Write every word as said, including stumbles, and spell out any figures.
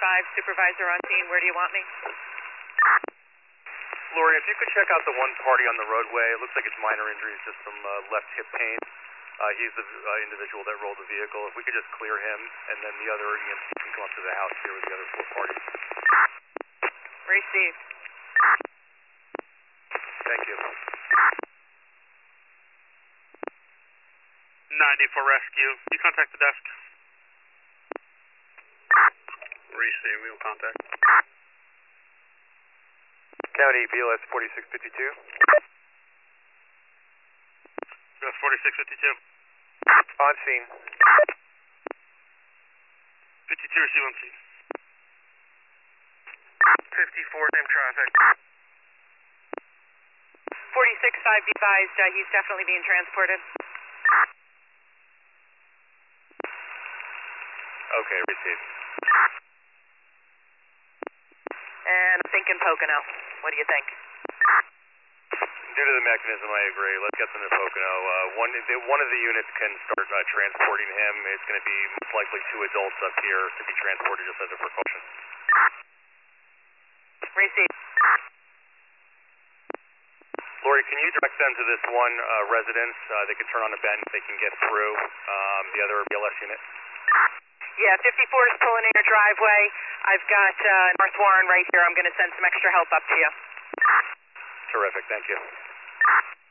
five, supervisor on scene. Where do you want me? Lori, if you could check out the one party on the roadway, it looks like it's minor injuries, just some uh, left hip pain. Uh, he's the uh, individual that rolled the vehicle. If we could just clear him, and then the other E M C can come up to the house here with the other four parties. Received. Thank you. ninety for rescue. You contact the desk. Receive, we will contact. County B L S forty-six fifty-two. B L S forty-six fifty-two. On scene. fifty-two, receive on scene. fifty-four, same traffic. forty-six five, be advised, uh, he's definitely being transported. Okay, received. And I'm thinking Pocono. What do you think? Due to the mechanism, I agree. Let's get them to Pocono. Uh, one, the, one of the units can start uh, transporting him. It's going to be most likely two adults up here to be transported just as a precaution. Receive. Lori, can you direct them to this one uh, residence? Uh, they can turn on a bend. They can get through um, the other B L S unit. Yeah, fifty-four is pulling in your driveway. I've got uh, North Warren right here. I'm going to send some extra help up to you. Terrific. Thank you.